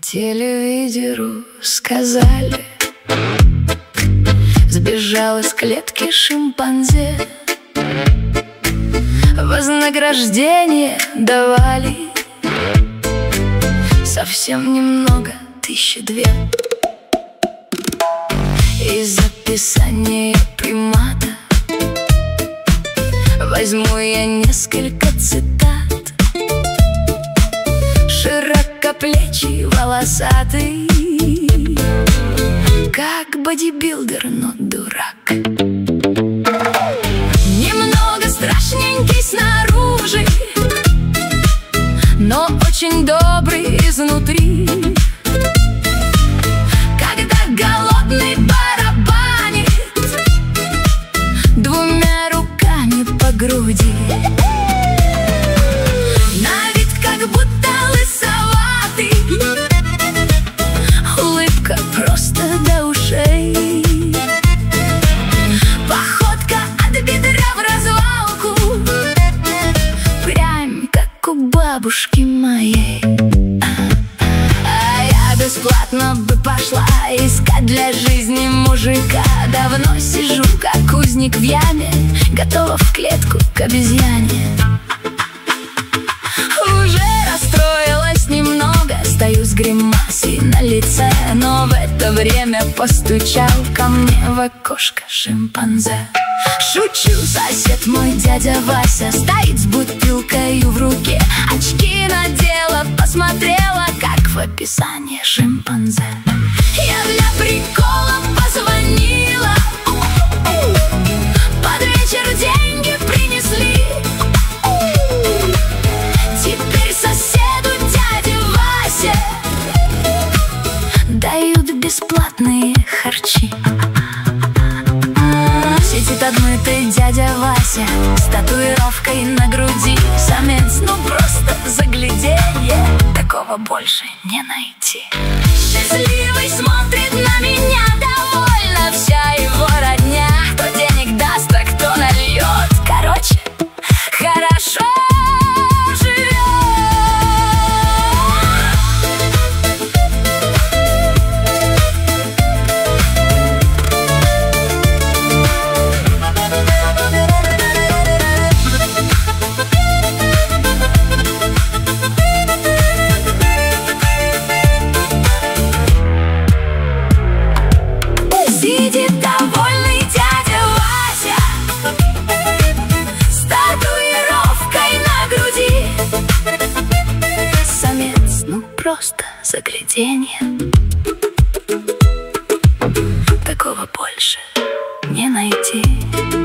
телевизору сказали, сбежал из клетки шимпанзе. Вознаграждение давали совсем немного, 1002. Из описания примата возьму я несколько цитат. Широкоплечий, волосатый, как бодибилдер, но дурак. Немного страшненький снаружи, но очень добрый изнутри. Когда голодный барабанит двумя руками по груди, на вид как будто лысоватый, улыбка просто до ушей, походка от бедра в развалку, прям как у бабушки моей. А я бесплатно бы пошла искать для жизни мужика. Давно сижу, как узник в яме, готова в клетку к обезьяне. Уже расстроилась немного, стою с гримасой на лице, но в это время постучал ко мне в окошко шимпанзе. Шучу, сосед мой, дядя Вася, стоит с бутылкой в руке. Очки надела, посмотрела, как в описании шимпанзе. Я для прикола позвонила, под вечер деньги принесли. Теперь соседу дяде Васе дают бесплатные харчи. Сидит отмытый дядя Вася с татуировкой на груди. Самец, ну просто загляденье, такого больше не найти. Счастливый смотрит на меня, довольна вся его родня. Кто денег даст, а кто нальет, короче, хорошо живет. Сидит довольный дядя Вася с татуировкой на груди. Самец, ну просто загляденье, такого больше не найти.